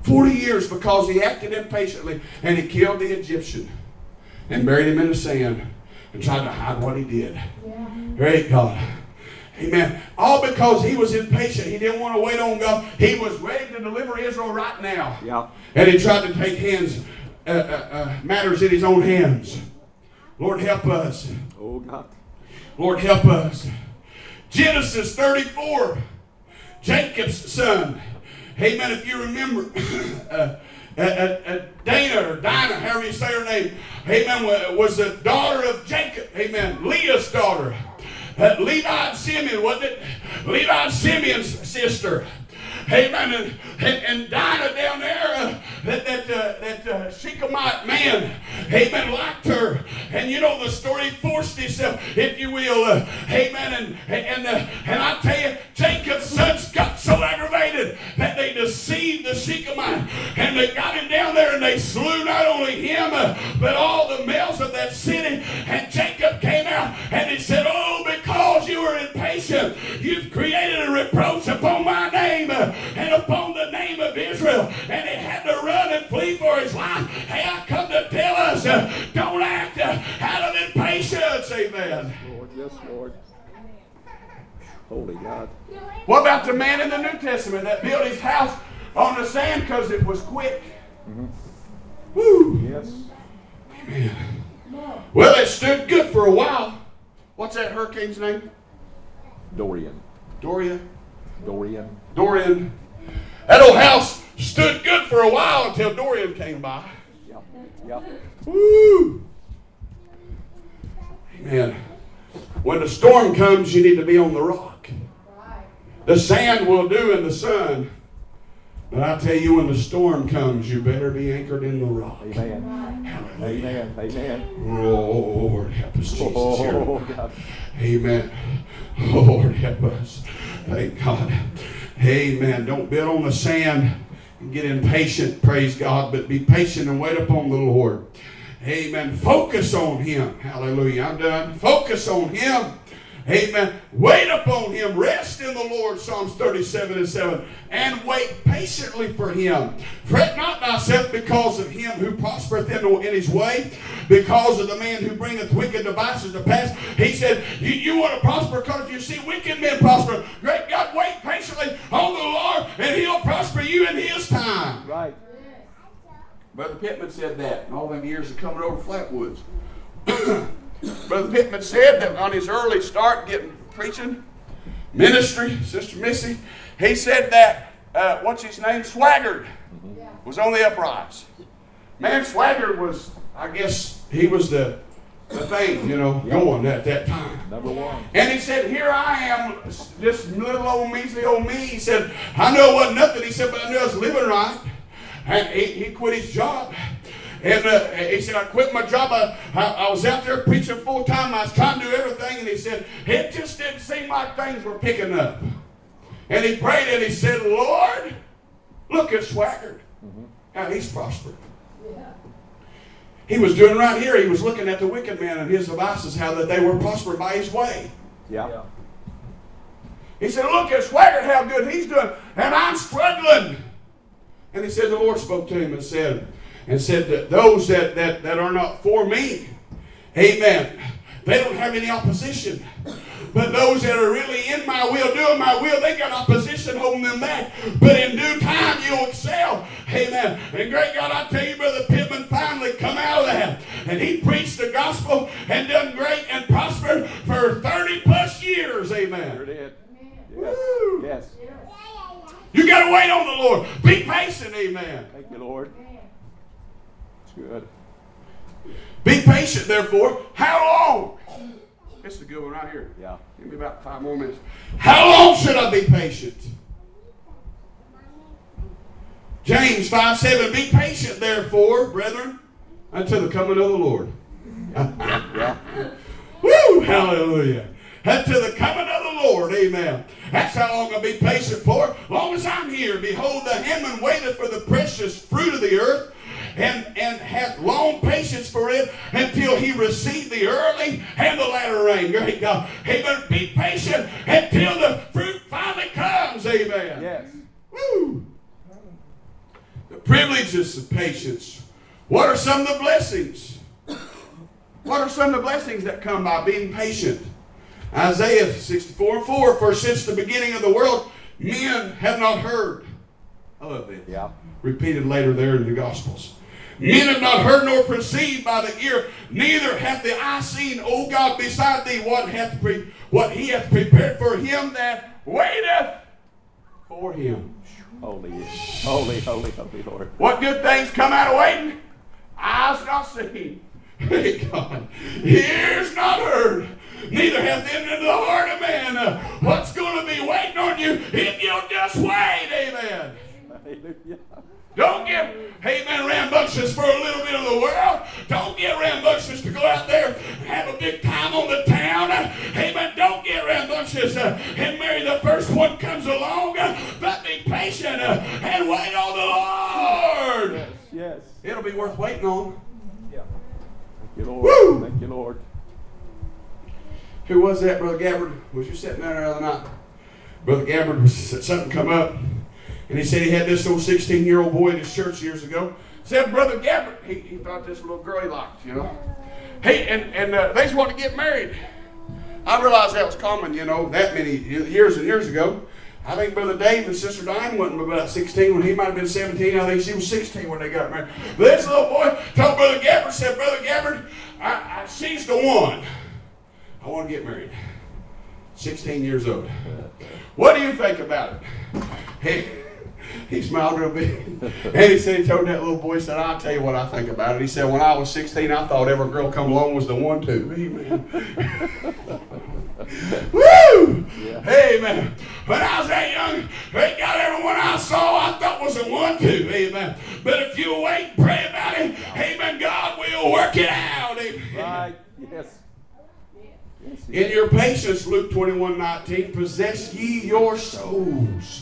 40 years because he acted impatiently, and he killed the Egyptian and buried him in the sand and tried to hide what he did. Yeah. Great God. Amen. All because he was impatient. He didn't want to wait on God. He was ready to deliver Israel right now. Yeah. And he tried to take matters in his own hands. Lord, help us. Oh, God. Lord, help us. Genesis 34. Jacob's son. Amen. If you remember, Dinah, however you say her name, amen, was the daughter of Jacob. Amen. Leah's daughter. Levi and Simeon, wasn't it? Levi and Simeon's sister. Amen. And Dinah down there, that Shechemite man, amen, liked her. And you know the story, forced himself, if you will. Amen. And I tell you, Jacob's sons got so aggravated that they deceived the Shechemite. And they got him down there and they slew not only him, but all the males of that city. And Jacob came out and he said, oh, because you were impatient, you've created a reproach upon my name and upon the name of Israel. And he had to run and flee for his life. Hey, I come to tell us, don't act out of impatience. Amen. Lord, yes, Lord. Holy God. What about the man in the New Testament that built his house on the sand because it was quick? Mm-hmm. Woo. Yes. Amen. Well, it stood good for a while. What's that hurricane's name? Dorian. Dorian. That old house stood good for a while until Dorian came by. Yeah. Woo! Amen. When the storm comes, you need to be on the rock. The sand will do in the sun. But I tell you, when the storm comes, you better be anchored in the rock. Amen. Hallelujah. Amen. Lord, help us, Jesus. Oh, God. Amen. Lord, help us. Thank God. Amen. Don't build on the sand and get impatient, praise God, but be patient and wait upon the Lord. Amen. Focus on Him. Hallelujah. I'm done. Focus on Him. Amen. Wait upon Him. Rest in the Lord. Psalms 37:7. And wait patiently for Him. Fret not thyself because of him who prospereth in his way, because of the man who bringeth wicked devices to pass. He said, you want to prosper because you see wicked men prosper. Great God, wait patiently on the Lord and He'll prosper you in His time. Right. Brother Pittman said that in all them years of coming over Flatwoods. Brother Pittman said that on his early start getting preaching, ministry, Sister Missy, he said that, what's his name, Swaggart, was on the uprise. Man, Swaggart was, I guess, he was the thing, going at that time. Number one. And he said, here I am, this little old measly old me. He said, I know it wasn't nothing. He said, but I knew I was living right. And he quit his job. And he said, I quit my job. I was out there preaching full time. I was trying to do everything. And he said, it just didn't seem like things were picking up. And he prayed and he said, Lord, look at Swaggart. How he's prospered. Yeah. He was doing right here. He was looking at the wicked man and his devices, how that they were prospering by his way. Yeah. He said, look at Swaggart, how good he's doing. And I'm struggling. And he said, the Lord spoke to him and said that those that are not for me, amen, they don't have any opposition. But those that are really in my will, doing my will, they got opposition holding them back. But in due time, you'll excel. Amen. And great God, I tell you, Brother Pittman finally come out of that. And he preached the gospel and done great and prospered for 30 plus years. Amen. Sure did. Yes. Yes. You got to wait on the Lord. Be patient. Amen. Thank you, Lord. It's good. Be patient, therefore. How long? This is a good one right here. Yeah. Give me about 5 more minutes. How long should I be patient? James 5:7. Be patient, therefore, brethren, until the coming of the Lord. Yeah. Woo! Hallelujah. Until the coming of the Lord. Amen. That's how long I'll be patient for. As long as I'm here. Behold, the hemman waiteth for the precious fruit of the earth, and hath long patience for it until he receive the early and the latter rain. Great God. Amen. Be patient until the fruit finally comes. Amen. Yes. Woo. privileges of patience? What are some of the blessings? What are some of the blessings that come by being patient? Isaiah 64:4, for since the beginning of the world, men have not heard. I love this. Yeah. Repeated later there in the Gospels. Men have not heard nor perceived by the ear, neither hath the eye seen, O God, beside thee, what he hath prepared for him that waiteth for him. Holy, holy, holy, holy Lord. What good things come out of waiting? Eyes not seen. Hey God, ears not heard. Neither hath entered into the heart of man what's going to be waiting on you if you'll just wait. Amen. Hallelujah. Don't get, amen, rambunctious for a little bit of the world. Don't get rambunctious to go out there and have a big time on the town. Amen. Don't get rambunctious and marry the first one comes along. But be patient and wait on the Lord. Yes, yes. It'll be worth waiting on. Yeah. Thank you, Lord. Woo! Thank you, Lord. Who was that, Brother Gabbard? Was you sitting there the other night? Brother Gabbard was something come up. And he said he had this old 16-year-old boy in his church years ago. Said, Brother Gabbard, he thought this little girl he liked, you know. Hey, and they just want to get married. I realized that was common, you know, that many years and years ago. I think Brother Dave and Sister Diane wasn't about 16 when he might have been 17. I think she was 16 when they got married. But this little boy told Brother Gabbard, said, Brother Gabbard, she's the one. I want to get married. 16 years old. What do you think about it? He smiled real big. And he said, he told that little boy, he said, I'll tell you what I think about it. He said, when I was 16, I thought every girl come along was the one too. Amen. Woo! Yeah. Amen. When I was that young, thank God everyone I saw I thought was the one too. Amen. But if you wait and pray about it, amen, God will work it out. Amen. Right. Yes. In your patience, Luke 21:19, possess ye your souls.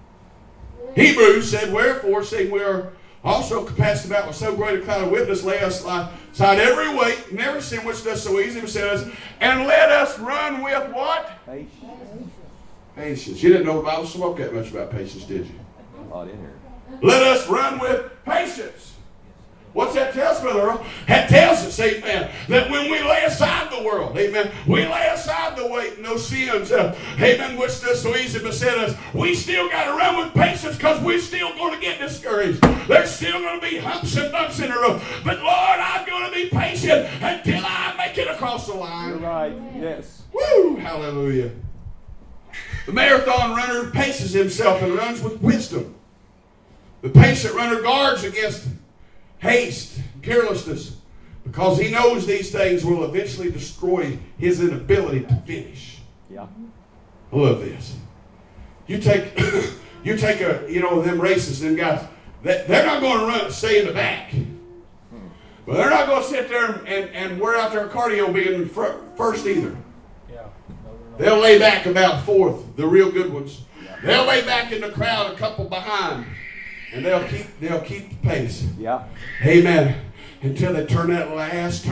Hebrews said, wherefore, seeing we are also compassed about with so great a cloud of witness, lay aside every weight, and every sin which does so easily beset us, and let us run with what? Patience. Patience. You didn't know the Bible spoke that much about patience, did you? A lot in here. Let us run with patience. What's that tell us, Brother Earl? That tells us, amen, that when we lay aside the world, amen, we lay aside the weight and those sins, amen, which does so easily beset us, we still got to run with patience because we're still going to get discouraged. There's still going to be humps and bumps in the road. But Lord, I'm going to be patient until I make it across the line. You're right. Yes. Woo! Hallelujah. The marathon runner paces himself and runs with wisdom. The patient runner guards against haste, carelessness, because he knows these things will eventually destroy his inability to finish. Yeah. I love this. You take them races, them guys, they're not going to stay in the back. But they're not going to sit there and wear out their cardio being first either. Yeah. They'll lay back about fourth, the real good ones. They'll lay back in the crowd a couple behind. And they'll keep the pace. Yeah. Amen. Until they turn that last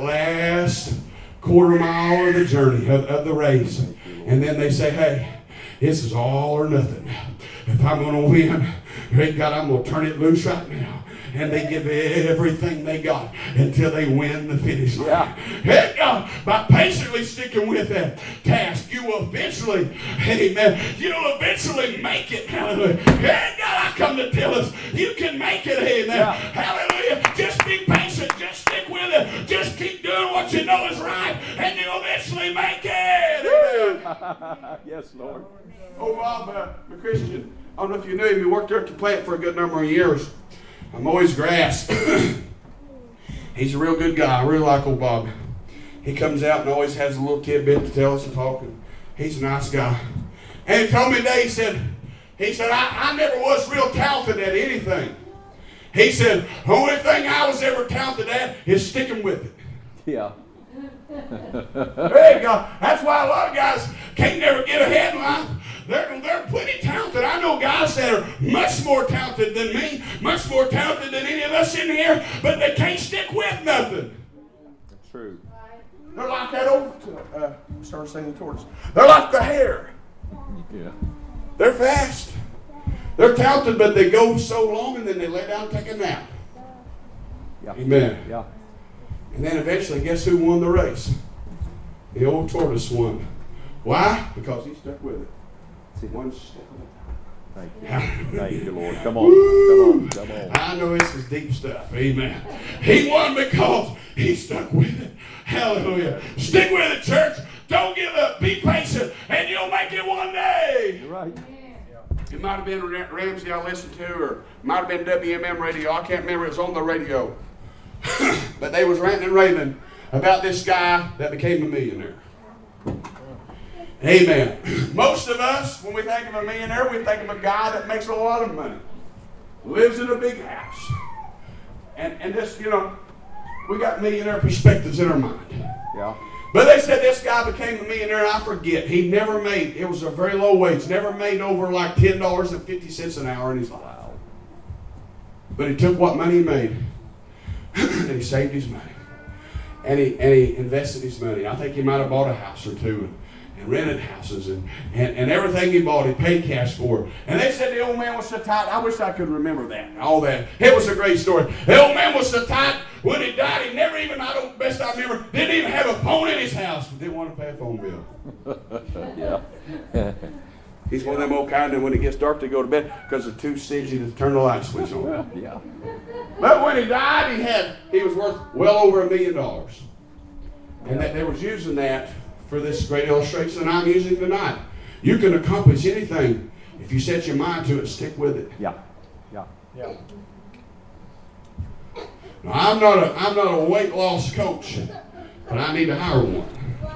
quarter mile of the journey of the race. And then they say, hey, this is all or nothing. If I'm going to win, thank God, I'm going to turn it loose right now. And they give everything they got until they win the finish line. Yeah. Hey, God, by patiently sticking with that task, you will eventually, amen, you'll eventually make it. Hallelujah. Hey, God, I come to tell us, you can make it. Amen. Yeah. Hallelujah. Just be patient. Just stick with it. Just keep doing what you know is right, and you'll eventually make it. Amen. Yes, Lord. Oh, Bob, the Christian, I don't know if you knew him. He worked there at the plant for a good number of years. I'm always grass. He's a real good guy. I really like old Bob. He comes out and always has a little tidbit to tell us and talk. And he's a nice guy. And he told me today, he said, I never was real talented at anything. He said, the only thing I was ever talented at is sticking with it. Yeah. There you go. That's why a lot of guys can't never get ahead in life. They're plenty talented. I know guys that are much more talented than me, much more talented than any of us in here, but they can't stick with nothing. That's true. They're like that old, started singing towards us. They're like the hare. Yeah. They're fast. They're talented, but they go so long and then they lay down and take a nap. Yeah. Amen. Yeah. And then eventually, guess who won the race? The old tortoise won. Why? Because he stuck with it. See, One step at a time. thank you. Thank you, Lord. Come on. Come on. I know this is deep stuff. Amen. He won because he stuck with it. Hallelujah. Stick with it, church. Don't give up. Be patient, and you'll make it one day. You're right. It might have been Ramsey I listened to, or it might have been WMM radio. I can't remember. It was on the radio. But they was ranting and raving about this guy that became a millionaire. Amen. Most of us, when we think of a millionaire, we think of a guy that makes a lot of money, lives in a big house. And this, we got millionaire perspectives in our mind. Yeah. But they said this guy became a millionaire, and I forget. He never made, it was a very low wage, never made over like $10.50 an hour in his life. Wow. But he took what money he made, and he saved his money. And he invested his money. I think he might have bought a house or two and rented houses and everything he bought, he paid cash for. And they said the old man was so tight. I wish I could remember that, all that. It was a great story. The old man was so tight, when he died, he never even, best I remember, didn't even have a phone in his house. Didn't want to pay a phone bill. Yeah. He's one of them old kind that when it gets dark, they go to bed because they're too stingy to turn the light switch on. Yeah. But when he died, he was worth well over $1 million. And that they was using that for this great illustration that I'm using tonight. You can accomplish anything if you set your mind to it, stick with it. Yeah. Yeah. Yeah. Now, I'm not a weight loss coach, but I need to hire one.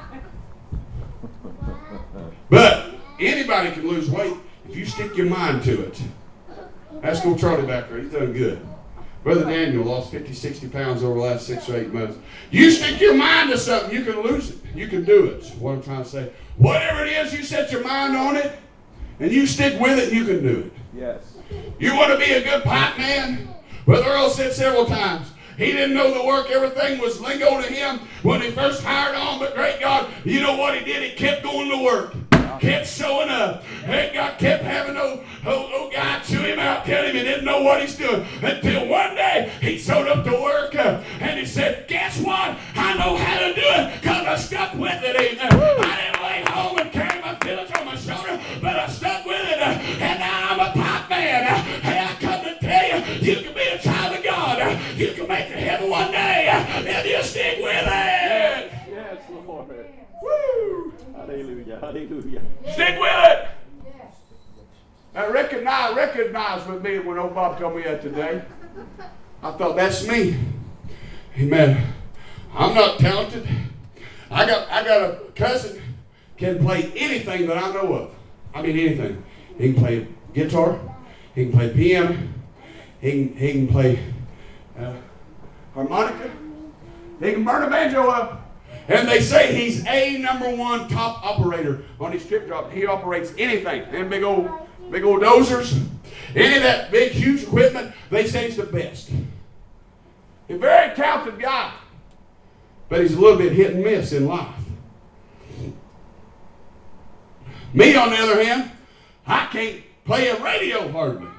But anybody can lose weight if you stick your mind to it. Ask old Charlie back there. He's done good. Brother Daniel lost 50, 60 pounds over the last 6 or 8 months. You stick your mind to something, you can lose it. You can do it. What I'm trying to say. Whatever it is, you set your mind on it, and you stick with it, you can do it. Yes. You want to be a good pipe man? Brother Earl said several times, he didn't know the work. Everything was lingo to him when he first hired on. But great God, you know what he did? He kept going to work. Kept showing up. And God kept having no guy chew him out, tell him he didn't know what he's doing. Until one day he showed up to work and he said, guess what? I know how to do it because I stuck with it. Amen. I didn't lay home and carry my feelings on my shoulder, but I stuck with it. And now I'm a pipe man. Hey, I come to tell you, you can be a child of God. You can make it to heaven one day if you stick with it. Yes, Lord. Woo! Hallelujah. Hallelujah. Stick with it. I recognize with me when old Bob told me that today. I thought, that's me. Amen. I'm not talented. I got a cousin can play anything that I know of. I mean anything. He can play guitar. He can play piano. He can play harmonica. He can burn a banjo up. And they say he's a #1 top operator on his strip job. He operates anything. And big old dozers. Any of that big, huge equipment, they say he's the best. He's a very talented guy. But he's a little bit hit and miss in life. Me, on the other hand, I can't play a radio hardly.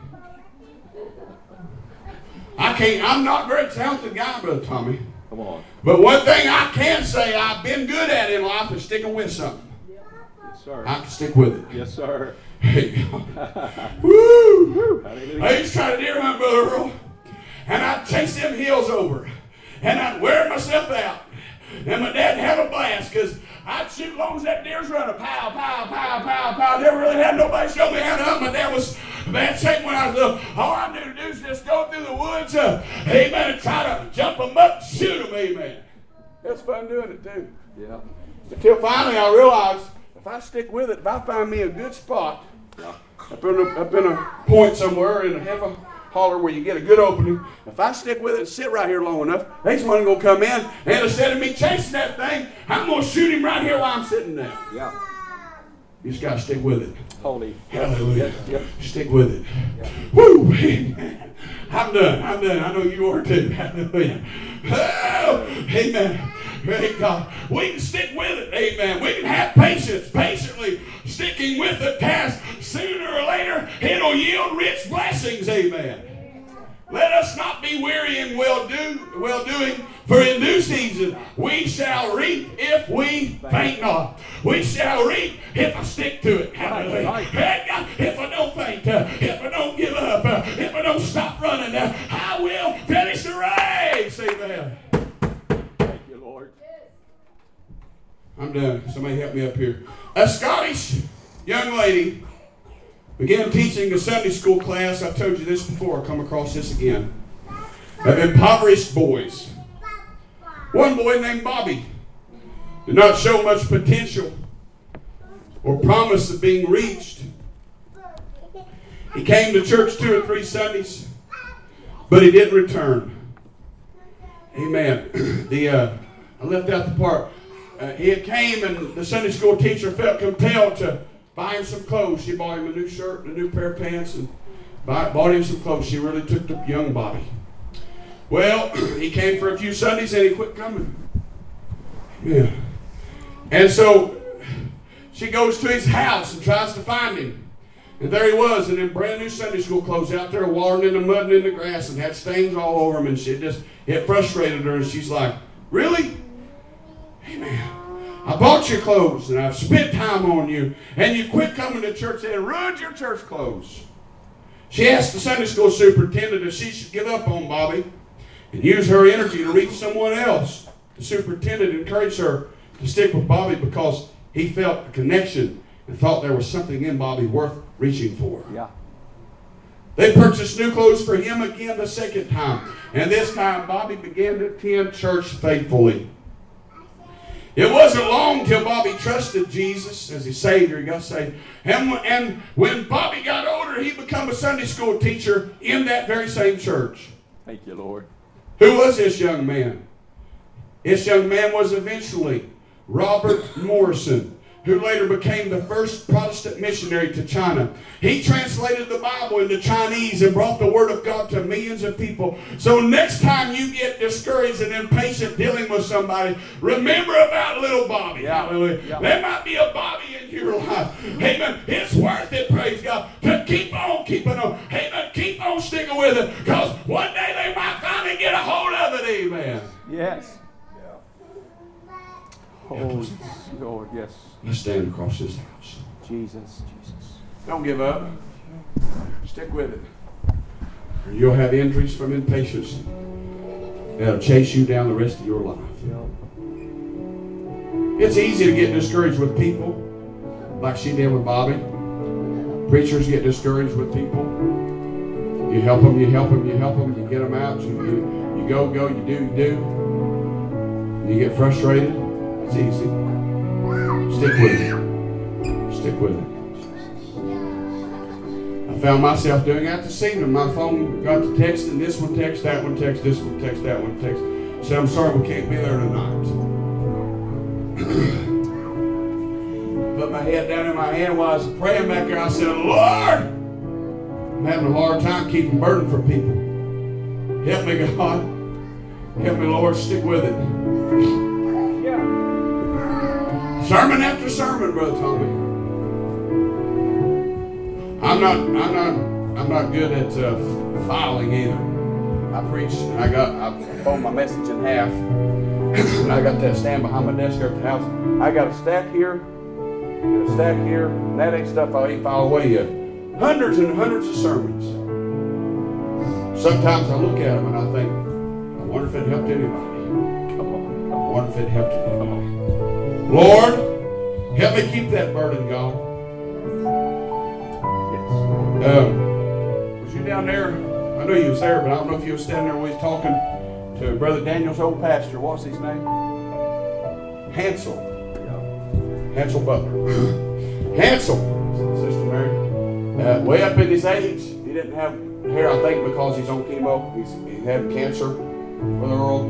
I'm not a very talented guy, Brother Tommy. Come on. But one thing I can say I've been good at in life is sticking with something. Yes, sir. I can stick with it. Yes, sir. Hey, woo! Hallelujah. I used to try to deer hunt, Brother Earl, and I'd chase them hills over, and I'd wear myself out, and my dad'd have a blast, because I'd shoot long as that deer's running, pow, pow, pow, pow, pow. Never really had nobody show me how to hunt. My dad was in bad shape when I was little. All I knew to do is just go through the woods, amen, and try to jump them up, shoot them, amen. It's fun doing it, too. Yeah. Until finally I realized, if I stick with it, if I find me a good spot, up in a point somewhere in a heavy holler where you get a good opening, if I stick with it and sit right here long enough, there's one going to come in, and instead of me chasing that thing, I'm going to shoot him right here while I'm sitting down. Yeah. You just got to stick with it. Holy. Hallelujah. Yep. Stick with it. Yeah. Woo! Amen. I'm done. I know you are too. Hallelujah. Oh, amen. Great God. We can stick with it. Amen. We can have patience. Patiently sticking with the task. sooner or later, it'll yield rich blessings. Amen. Let us not be weary in well-doing, for in due season we shall reap if we faint not. We shall reap if I stick to it. Hallelujah. If I don't faint, if I don't give up, if I don't stop running, I will finish the race. Amen. Thank you, Lord. I'm done. Somebody help me up here. A Scottish young lady began teaching a Sunday school class. I've told you this before. I'll come across this again. Of impoverished boys. One boy named Bobby did not show much potential or promise of being reached. He came to church 2 or 3 Sundays, but he didn't return. Amen. I left out the part. He came, and the Sunday school teacher felt compelled to buy him some clothes. She bought him a new shirt and a new pair of pants and bought him some clothes. She really took to young Bobby. Well, he came for a few Sundays and he quit coming. Yeah. And so she goes to his house and tries to find him. And there he was in them brand new Sunday school clothes out there watering in the mud and in the grass and had stains all over him. And it frustrated her. And she's like, really? Amen. I bought your clothes and I've spent time on you, and you quit coming to church and ruined your church clothes. She asked the Sunday school superintendent if she should give up on Bobby and use her energy to reach someone else. The superintendent encouraged her to stick with Bobby because he felt a connection and thought there was something in Bobby worth reaching for. Yeah. They purchased new clothes for him again the second time, and this time Bobby began to attend church faithfully. It wasn't long till Bobby trusted Jesus as his Savior. He got saved. And when Bobby got older, he became a Sunday school teacher in that very same church. Thank you, Lord. Who was this young man? This young man was eventually Robert Morrison, who later became the first Protestant missionary to China. He translated the Bible into Chinese and brought the Word of God to millions of people. So next time you get discouraged and impatient dealing with somebody, remember about little Bobby. Yeah. Hallelujah. Yeah. There might be a Bobby in your life. Amen. It's worth it, praise God, to keep on keeping on. Amen. Keep on sticking with it, because one day they might finally get a hold of it. Amen. Yes. Oh, Lord, yes. Let's stand across this house. Jesus. Don't give up. Stick with it. Or you'll have injuries from impatience that'll chase you down the rest of your life. It's easy to get discouraged with people, like she did with Bobby. Preachers get discouraged with people. You help them, you get them out. You go, you do. And you get frustrated. It's easy. Stick with it. I found myself doing that this evening. My phone got to text, and this one text, that one text, this one text, that one text. Said, I'm sorry we can't be there tonight. Put my head down in my hand while I was praying back there. I said, Lord, I'm having a hard time keeping burden for people. Help me, God. Help me, Lord. Stick with it. Sermon after sermon, Brother Tommy. I'm not good at filing either. I preach, and I fold my message in half, and I got that stand behind my desk here at the house. I got a stack here, and a stack here, and that ain't stuff I ain't filed away yet. Hundreds and hundreds of sermons. Sometimes I look at them and I think, I wonder if it helped anybody. Come on. I wonder if it helped anybody. Lord, help me keep that burden, God. Was you down there? I know you was there, but I don't know if you was standing there when he was talking to Brother Daniel's old pastor. What's his name? Hansel. Hansel Butler. Hansel, Sister Mary. Way up in his age, he didn't have hair, I think, because he's on chemo. He had cancer, Brother Earl.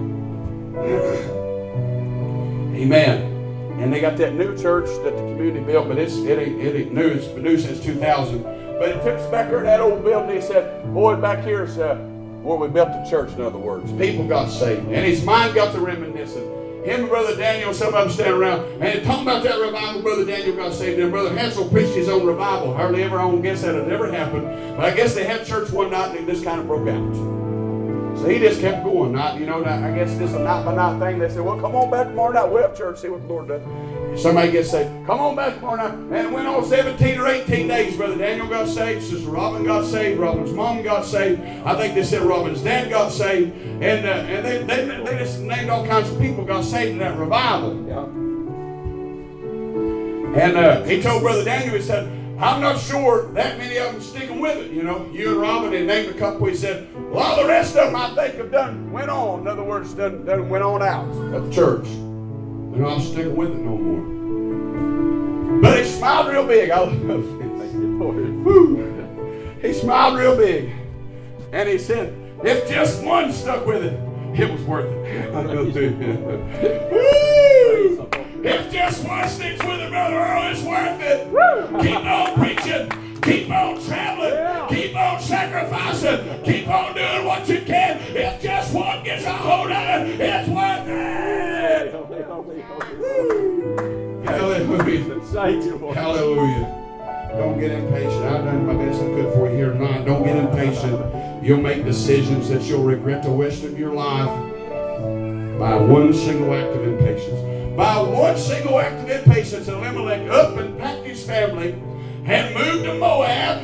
Amen. And they got that new church that the community built, but it ain't new. It's been new since 2000. But it took us back there to that old building. He said, boy, back here is where we built the church, in other words. People got saved. And his mind got to reminiscing. Him and Brother Daniel, some of them stand around. And talking about that revival, Brother Daniel got saved. And Brother Hansel preached his own revival. Hardly ever on guess that had ever happened. But I guess they had church one night and it just kind of broke out. So he just kept going. Not, I guess this is a night by night thing. They said, well, come on back tomorrow night. We'll have church, see what the Lord does. Somebody gets saved. Come on back tomorrow night. And it went on 17 or 18 days. Brother Daniel got saved. Sister Robin got saved. Robin's mom got saved. I think they said Robin's dad got saved. And they just named all kinds of people got saved in that revival. Yeah. And he told Brother Daniel, he said, I'm not sure that many of them sticking with it. You and Robin, and named a couple. He said, well, all the rest of them I think have went on. In other words, done went on out of the church. They're not sticking with it no more. But he smiled real big. I love it. Thank you, Lord. Woo. He smiled real big. And he said, if just one stuck with it, it was worth it. Woo. If just one sticks with it, Brother Earl, it's worth it. Woo. Keep on preaching. Keep on traveling. Yeah. Keep on sacrificing. Keep on doing what you can. If just one gets a hold of it, it's worth it. Hallelujah. Hallelujah. Don't get impatient. I've done my best I could for you here tonight. Don't get impatient. You'll make decisions that you'll regret the rest of your life by one single act of impatience. By one single act of impatience, Elimelech up and packed his family and moved to Moab.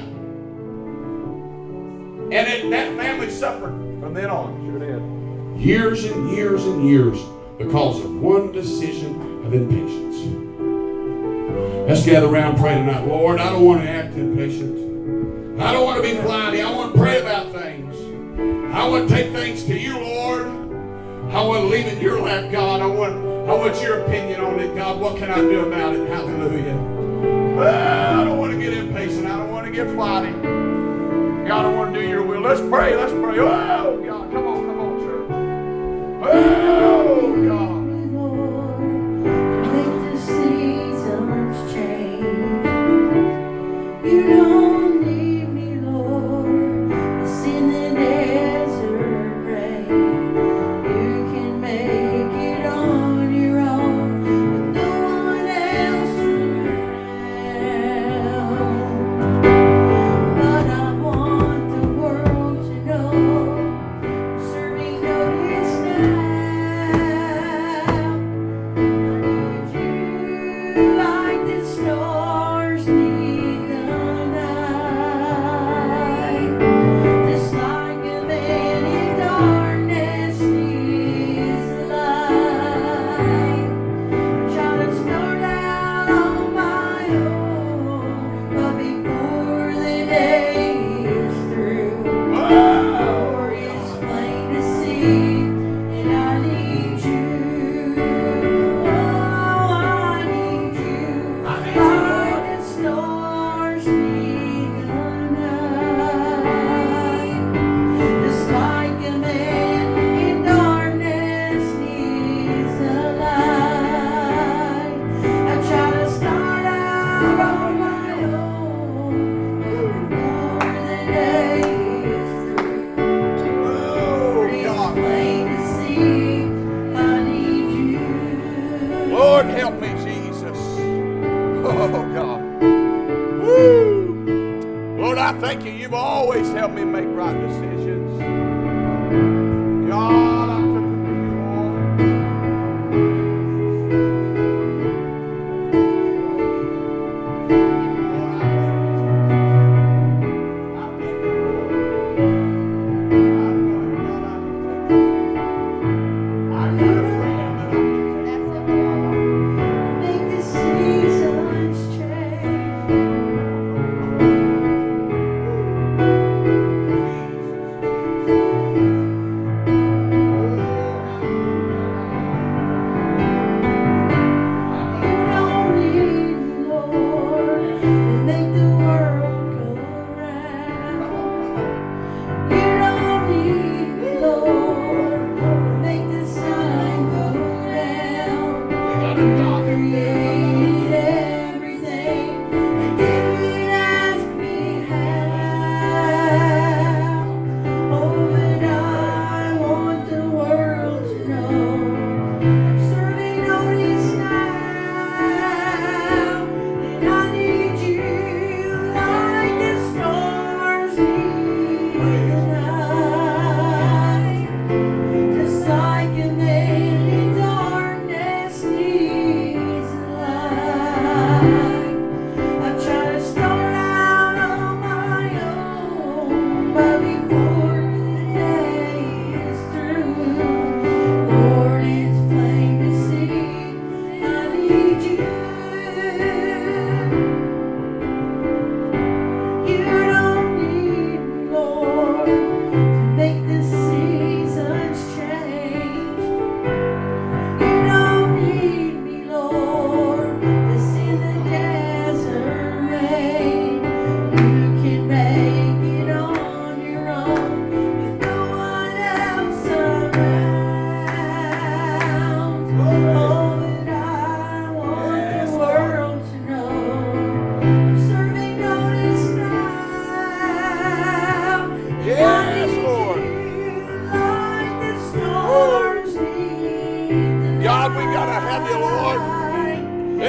And that family suffered from then on. Sure did. Years and years and years because of one decision of impatience. Let's gather around and pray tonight. Lord, I don't want to act impatient. I don't want to be flighty. I want to pray about things. I want to take things to you, Lord. I want to leave it in your lap, God. I want your opinion on it, God. What can I do about it? Hallelujah. Well, I don't want to get impatient. I don't want to get flighty. God, I want to do your will. Let's pray. Let's pray. Oh, God. Come on, church. Oh, God. You don't leave me, Lord. It's in the desert rain. You can make it on your own with no one else around. But I want the world to know I'm serving notice now. I need you like the stars need. Lord, help me, Jesus. Oh, God. Woo. Lord, I thank you. You've always helped me make right decisions. God, I took it to you, Lord.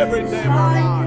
every day of our lives.